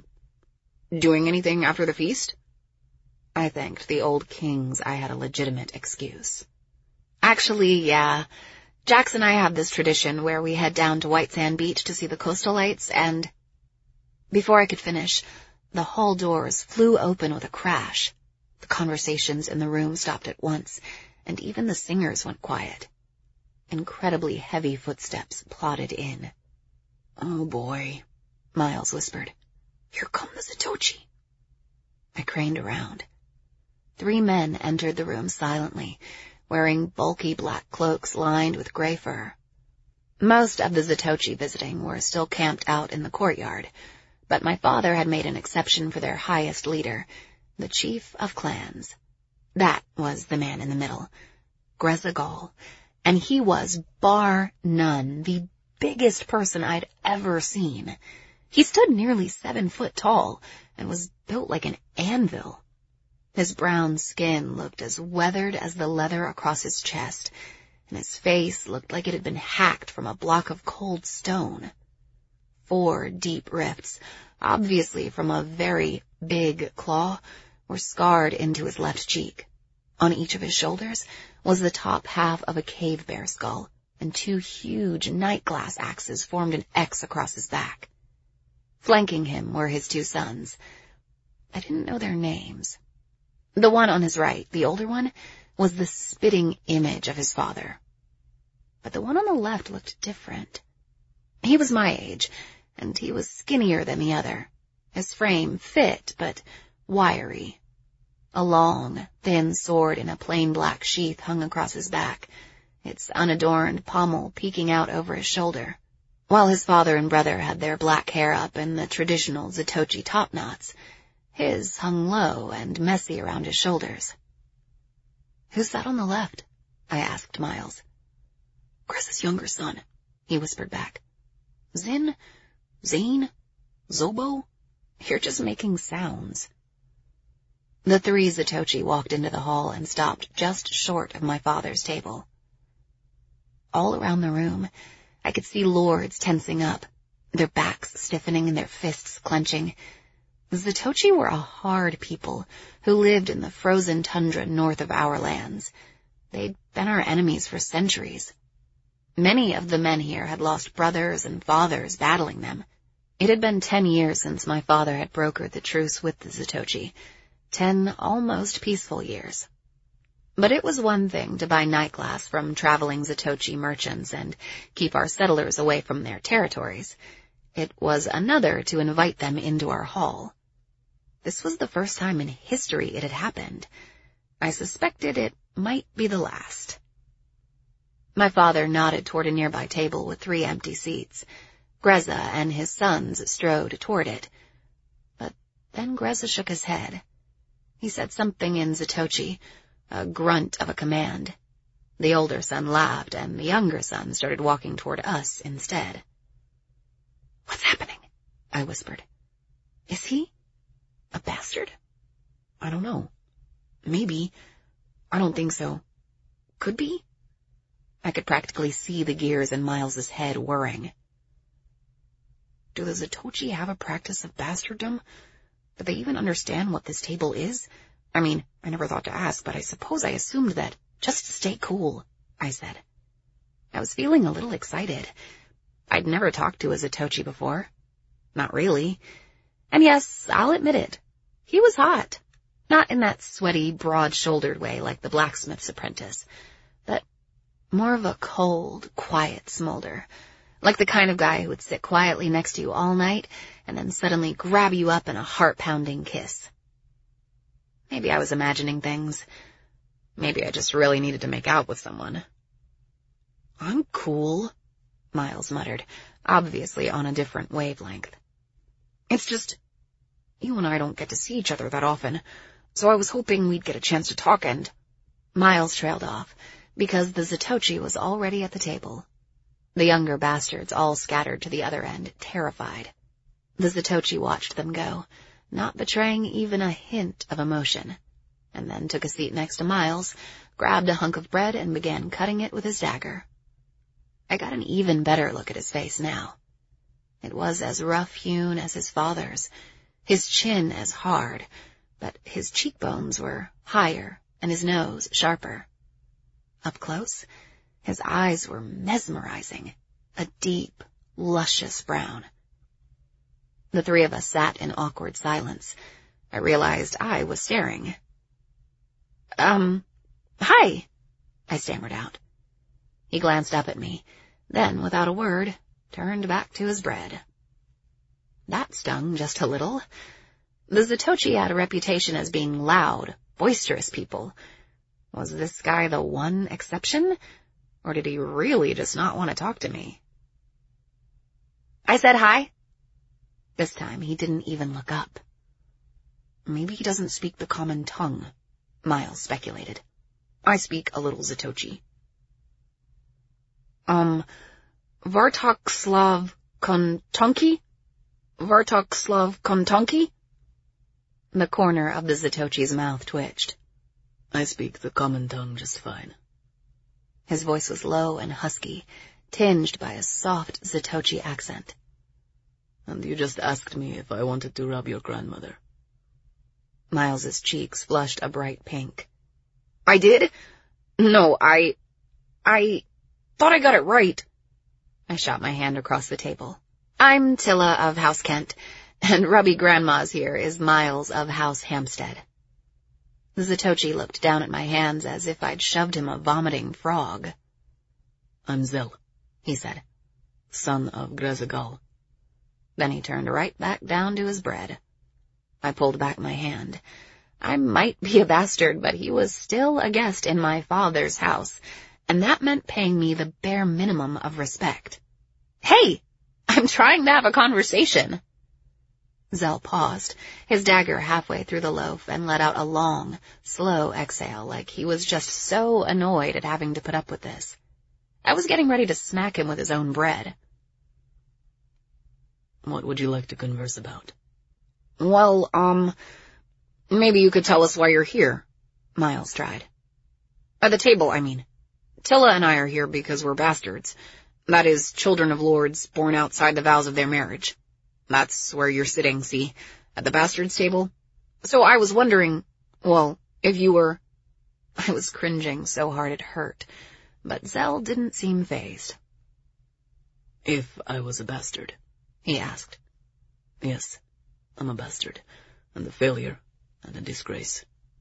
doing anything after the feast? I thanked the old kings I had a legitimate excuse. Actually, yeah. Jax and I have this tradition where we head down to White Sand Beach to see the coastal lights, and... Before I could finish, the hall doors flew open with a crash. The conversations in the room stopped at once, and even the singers went quiet. Incredibly heavy footsteps plodded in. Oh boy, Miles whispered. Here come the Zatoichi. I craned around. 3 men entered the room silently, wearing bulky black cloaks lined with gray fur. Most of the Zatoichi visiting were still camped out in the courtyard, but my father had made an exception for their highest leader, the chief of clans. That was the man in the middle, Greza Gall, and he was, bar none, the biggest person I'd ever seen. He stood nearly 7 foot tall and was built like an anvil. His brown skin looked as weathered as the leather across his chest, and his face looked like it had been hacked from a block of cold stone. 4 deep rifts, obviously from a very big claw, were scarred into his left cheek. On each of his shoulders was the top half of a cave bear skull, and 2 huge night glass axes formed an X across his back. Flanking him were his 2 sons. I didn't know their names. The one on his right, the older one, was the spitting image of his father. But the one on the left looked different. He was my age, and he was skinnier than the other. His frame fit, but wiry. A long, thin sword in a plain black sheath hung across his back, its unadorned pommel peeking out over his shoulder, while his father and brother had their black hair up in the traditional Zatoichi top knots. His hung low and messy around his shoulders. "Who's that on the left?" I asked Miles. "Greza's younger son," he whispered back. "Zin? Zane? Zobo? You're just making sounds." The 3 Zatoichi walked into the hall and stopped just short of my father's table. All around the room, I could see lords tensing up, their backs stiffening and their fists clenching. The Zatoichi were a hard people who lived in the frozen tundra north of our lands. They'd been our enemies for centuries. Many of the men here had lost brothers and fathers battling them. It had been 10 years since my father had brokered the truce with the Zatoichi, 10 almost peaceful years. But it was one thing to buy night glass from traveling Zatoichi merchants and keep our settlers away from their territories. It was another to invite them into our hall. This was the first time in history it had happened. I suspected it might be the last. My father nodded toward a nearby table with 3 empty seats. Greza and his sons strode toward it. But then Greza shook his head. He said something in Zatoichi, a grunt of a command. The older son laughed, and the younger son started walking toward us instead. "What's happening?" I whispered. "Is he a bastard?" "I don't know. Maybe. I don't think so. Could be." I could practically see the gears in Miles's head whirring. "Do the Zatoichi have a practice of bastarddom? Do they even understand what this table is? I mean, I never thought to ask, but I suppose I assumed that. Just stay cool," I said. I was feeling a little excited. I'd never talked to a Zatoichi before. Not really. And yes, I'll admit it. He was hot. Not in that sweaty, broad-shouldered way like the blacksmith's apprentice, but more of a cold, quiet smolder, like the kind of guy who would sit quietly next to you all night and then suddenly grab you up in a heart-pounding kiss. Maybe I was imagining things. Maybe I just really needed to make out with someone. I'm cool, Miles muttered, obviously on a different wavelength. It's just, you and I don't get to see each other that often, so I was hoping we'd get a chance to talk and... Miles trailed off, because the Zatoichi was already at the table. The younger bastards all scattered to the other end, terrified. The Zatoichi watched them go, not betraying even a hint of emotion, and then took a seat next to Miles, grabbed a hunk of bread and began cutting it with his dagger. I got an even better look at his face now. It was as rough-hewn as his father's, his chin as hard, but his cheekbones were higher and his nose sharper. Up close, his eyes were mesmerizing, a deep, luscious brown. The three of us sat in awkward silence. I realized I was staring. Hi, I stammered out. He glanced up at me, then, without a word, turned back to his bread. That stung just a little. The Zatoichi had a reputation as being loud, boisterous people. Was this guy the one exception, or did he really just not want to talk to me? I said hi. This time he didn't even look up. Maybe he doesn't speak the common tongue, Miles speculated. I speak a little Zatoichi. Vartok Slav Kontonki? Vartok Slav Kontonki? The corner of the Zatoichi's mouth twitched. I speak the common tongue just fine. His voice was low and husky, tinged by a soft Zatoichi accent. And you just asked me if I wanted to rob your grandmother. Miles's cheeks flushed a bright pink. I did? No, I thought I got it right. I shot my hand across the table. I'm Tilla of House Kent, and Rubby Grandma's here is Miles of House Hampstead. The Zatoichi looked down at my hands as if I'd shoved him a vomiting frog. I'm Zell, he said, son of Grezagal. Then he turned right back down to his bread. I pulled back my hand. I might be a bastard, but he was still a guest in my father's house, and that meant paying me the bare minimum of respect. Hey! I'm trying to have a conversation. Zell paused, his dagger halfway through the loaf, and let out a long, slow exhale like he was just so annoyed at having to put up with this. I was getting ready to smack him with his own bread. What would you like to converse about? Well, maybe you could tell us why you're here, Miles tried. At the table, I mean. Tilla and I are here because we're bastards. That is, children of lords born outside the vows of their marriage. That's where you're sitting, see, at the bastards' table. So I was wondering, well, if you were... I was cringing so hard it hurt, but Zell didn't seem fazed. If I was a bastard, he asked. Yes, I'm a bastard, and a failure, and a disgrace.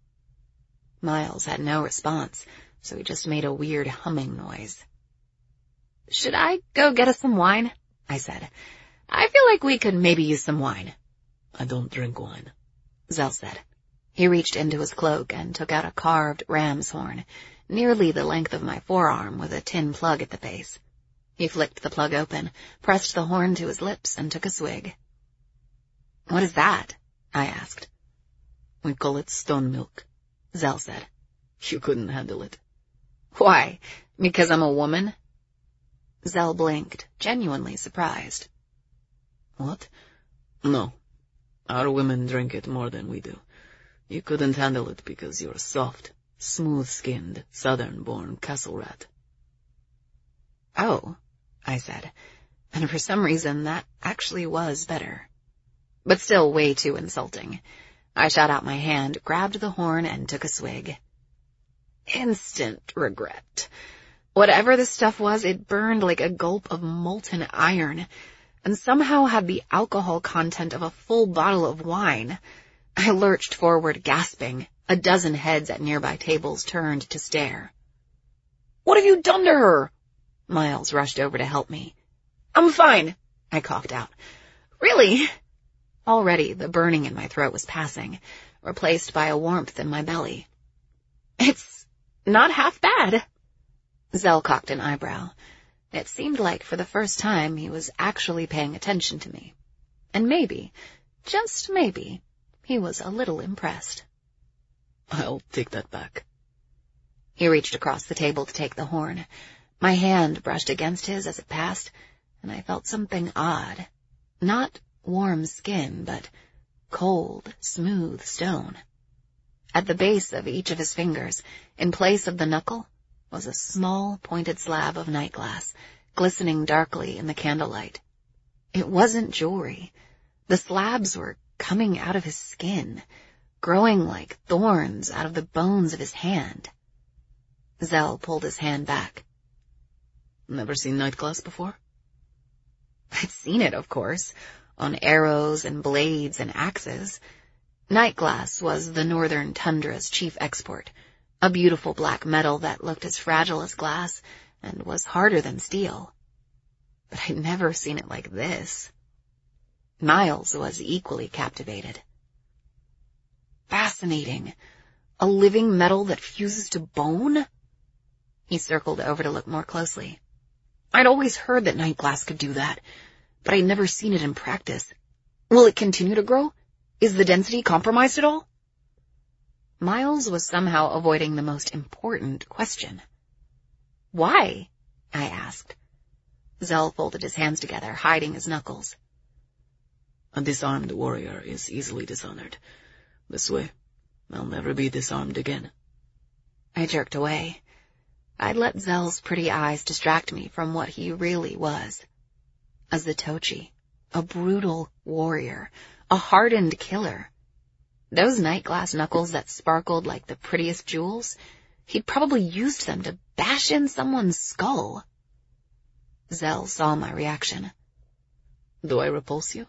Miles had no response, so he just made a weird humming noise. Should I go get us some wine? I said. I feel like we could maybe use some wine. I don't drink wine, Zell said. He reached into his cloak and took out a carved ram's horn, nearly the length of my forearm with a tin plug at the base. He flicked the plug open, pressed the horn to his lips, and took a swig. What is that? I asked. We call it stone milk, Zell said. You couldn't handle it. Why? Because I'm a woman? Zell blinked, genuinely surprised. What? No. Our women drink it more than we do. You couldn't handle it because you're a soft, smooth-skinned, southern-born castle rat. Oh, I said, and for some reason that actually was better. But still way too insulting. I shot out my hand, grabbed the horn, and took a swig. Instant regret. Whatever this stuff was, it burned like a gulp of molten iron, and somehow had the alcohol content of a full bottle of wine. I lurched forward, gasping. A dozen heads at nearby tables turned to stare. What have you done to her? Miles rushed over to help me. I'm fine, I coughed out. Really? Already the burning in my throat was passing, replaced by a warmth in my belly. It's not half bad. Zell cocked an eyebrow. It seemed like for the first time he was actually paying attention to me. And maybe, just maybe, he was a little impressed. I'll take that back. He reached across the table to take the horn. My hand brushed against his as it passed, and I felt something odd. Not warm skin, but cold, smooth stone. At the base of each of his fingers, in place of the knuckle, was a small, pointed slab of night glass, glistening darkly in the candlelight. It wasn't jewelry. The slabs were coming out of his skin, growing like thorns out of the bones of his hand. Zell pulled his hand back. Never seen night glass before? I'd seen it, of course, on arrows and blades and axes. Night glass was the northern tundra's chief export, a beautiful black metal that looked as fragile as glass and was harder than steel. But I'd never seen it like this. Miles was equally captivated. Fascinating. A living metal that fuses to bone? He circled over to look more closely. I'd always heard that night glass could do that, but I'd never seen it in practice. Will it continue to grow? Is the density compromised at all? Miles was somehow avoiding the most important question. Why? I asked. Zell folded his hands together, hiding his knuckles. A disarmed warrior is easily dishonored. This way, I'll never be disarmed again. I jerked away. I'd let Zell's pretty eyes distract me from what he really was. A Zatoichi, a brutal warrior, a hardened killer. Those night glass knuckles that sparkled like the prettiest jewels, he'd probably used them to bash in someone's skull. Zell saw my reaction. Do I repulse you?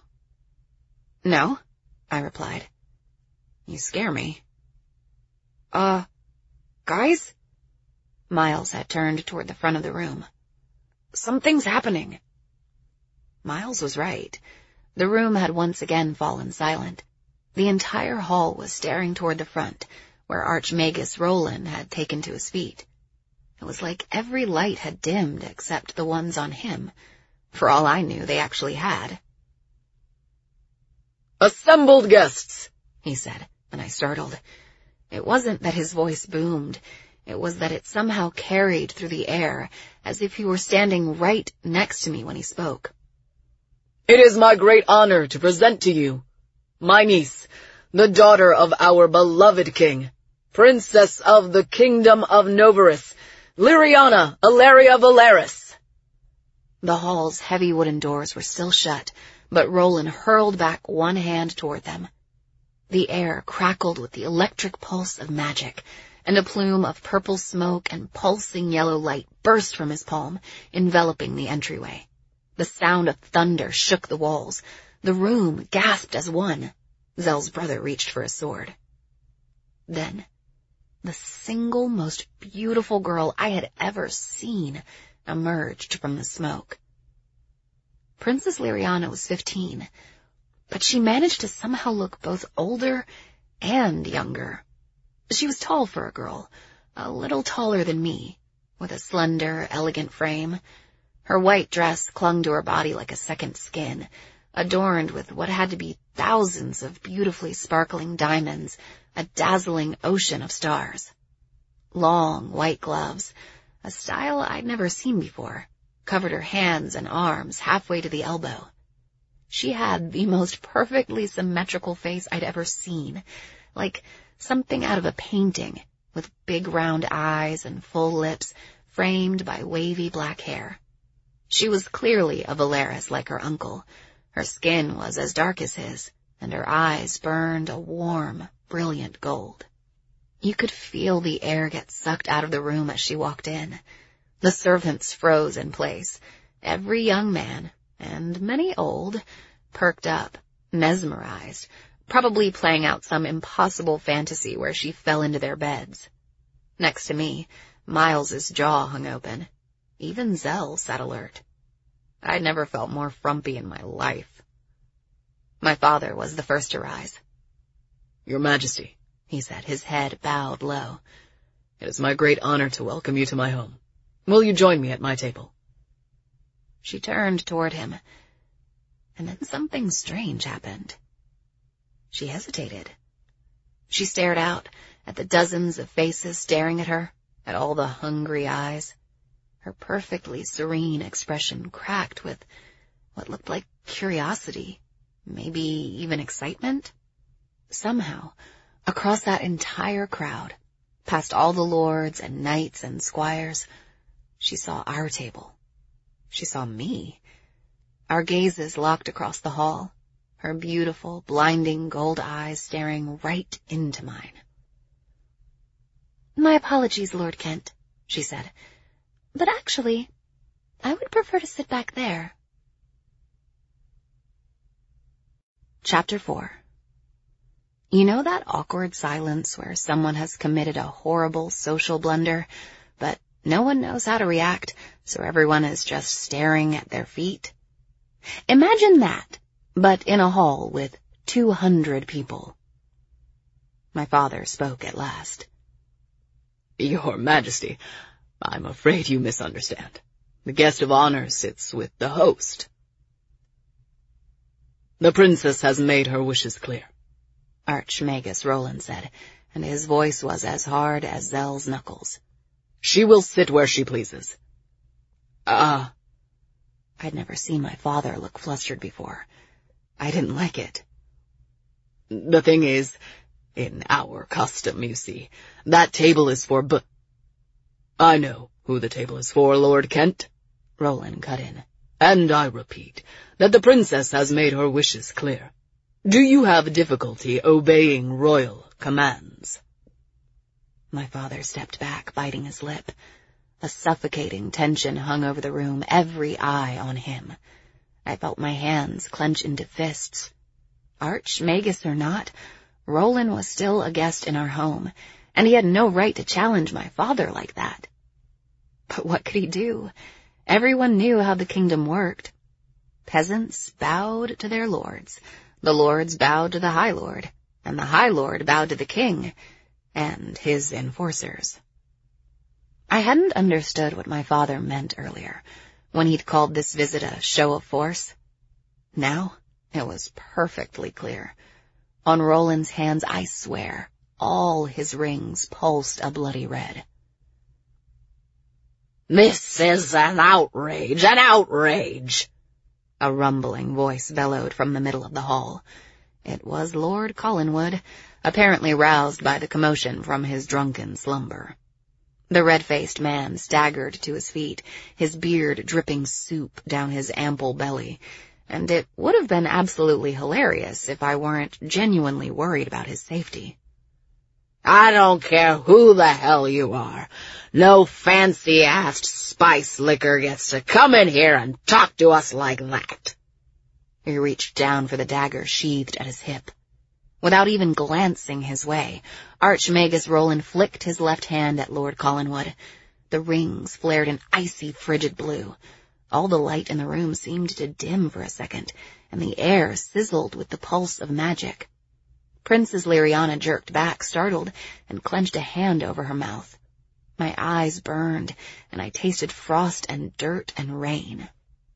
No, I replied. You scare me. Guys? Miles had turned toward the front of the room. Something's happening. Miles was right. The room had once again fallen silent. The entire hall was staring toward the front, where Archmagus Roland had taken to his feet. It was like every light had dimmed except the ones on him. For all I knew, they actually had. Assembled guests, he said, and I startled. It wasn't that his voice boomed. It was that it somehow carried through the air, as if he were standing right next to me when he spoke. It is my great honor to present to you my niece, the daughter of our beloved king, princess of the kingdom of Novaris, Liriana Ilaria Valaris. The hall's heavy wooden doors were still shut, but Roland hurled back one hand toward them. The air crackled with the electric pulse of magic, and a plume of purple smoke and pulsing yellow light burst from his palm, enveloping the entryway. The sound of thunder shook the walls. The room gasped as one. Zell's brother reached for his sword. Then, the single most beautiful girl I had ever seen emerged from the smoke. Princess Liriana was 15, but she managed to somehow look both older and younger. She was tall for a girl, a little taller than me, with a slender, elegant frame. Her white dress clung to her body like a second skin, adorned with what had to be thousands of beautifully sparkling diamonds, a dazzling ocean of stars. Long white gloves, a style I'd never seen before, covered her hands and arms halfway to the elbow. She had the most perfectly symmetrical face I'd ever seen, like something out of a painting, with big round eyes and full lips framed by wavy black hair. She was clearly a Valaris like her uncle. Her skin was as dark as his, and her eyes burned a warm, brilliant gold. You could feel the air get sucked out of the room as she walked in. The servants froze in place. Every young man, and many old, perked up, mesmerized, probably playing out some impossible fantasy where she fell into their beds. Next to me, Miles's jaw hung open. Even Zell sat alert. I'd never felt more frumpy in my life. My father was the first to rise. Your Majesty, he said, his head bowed low. It is my great honor to welcome you to my home. Will you join me at my table? She turned toward him, and then something strange happened. She hesitated. She stared out at the dozens of faces staring at her, at all the hungry eyes. Her perfectly serene expression cracked with what looked like curiosity, maybe even excitement. Somehow, across that entire crowd, past all the lords and knights and squires, she saw our table. She saw me. Our gazes locked across the hall, her beautiful, blinding gold eyes staring right into mine. "My apologies, Lord Kent," she said, "but actually, I would prefer to sit back there." Chapter 4. You know that awkward silence where someone has committed a horrible social blunder, but no one knows how to react, so everyone is just staring at their feet? Imagine that, but in a hall with 200 people. My father spoke at last. Your Majesty, I'm afraid you misunderstand. The guest of honor sits with the host. The princess has made her wishes clear, Archmagus Roland said, and his voice was as hard as Zell's knuckles. She will sit where she pleases. I'd never seen my father look flustered before. I didn't like it. The thing is, in our custom, you see, that table is for I know who the table is for, Lord Kent, Roland cut in. And I repeat that the princess has made her wishes clear. Do you have difficulty obeying royal commands? My father stepped back, biting his lip. A suffocating tension hung over the room, every eye on him. I felt my hands clench into fists. Archmagus or not, Roland was still a guest in our home, and he had no right to challenge my father like that. But what could he do? Everyone knew how the kingdom worked. Peasants bowed to their lords, the lords bowed to the High Lord, and the High Lord bowed to the king and his enforcers. I hadn't understood what my father meant earlier, when he'd called this visit a show of force. Now it was perfectly clear. On Roland's hands, I swear, all his rings pulsed a bloody red. "This is an outrage, an outrage!" A rumbling voice bellowed from the middle of the hall. It was Lord Collinwood, apparently roused by the commotion from his drunken slumber. The red-faced man staggered to his feet, his beard dripping soup down his ample belly, and it would have been absolutely hilarious if I weren't genuinely worried about his safety. "I don't care who the hell you are. No fancy-assed spice liquor gets to come in here and talk to us like that." He reached down for the dagger sheathed at his hip. Without even glancing his way, Archmagus Roland flicked his left hand at Lord Collinwood. The rings flared an icy, frigid blue. All the light in the room seemed to dim for a second, and the air sizzled with the pulse of magic. Princess Liriana jerked back, startled, and clenched a hand over her mouth. My eyes burned, and I tasted frost and dirt and rain.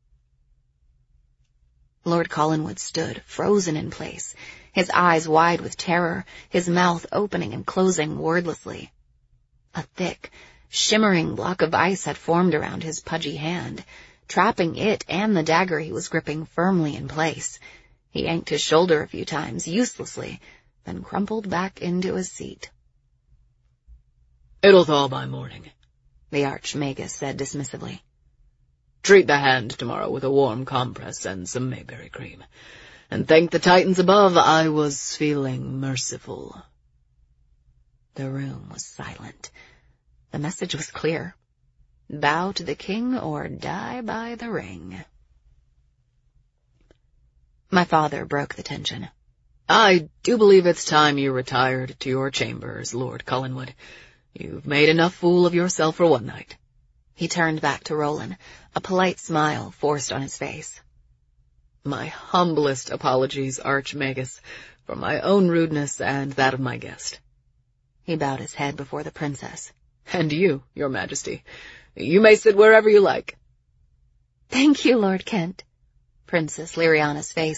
Lord Collinwood stood, frozen in place, his eyes wide with terror, his mouth opening and closing wordlessly. A thick, shimmering block of ice had formed around his pudgy hand, trapping it and the dagger he was gripping firmly in place. He yanked his shoulder a few times, uselessly, then crumpled back into his seat. "It'll thaw by morning," the Archmagus said dismissively. "Treat the hand tomorrow with a warm compress and some Mayberry cream. And thank the Titans above, I was feeling merciful." The room was silent. The message was clear. Bow to the king or die by the ring. My father broke the tension. "I do believe it's time you retired to your chambers, Lord Collinwood. You've made enough fool of yourself for one night." He turned back to Roland, a polite smile forced on his face. "My humblest apologies, Archmagus, for my own rudeness and that of my guest." He bowed his head before the princess. "And you, Your Majesty. You may sit wherever you like." "Thank you, Lord Kent." Princess Liriana's face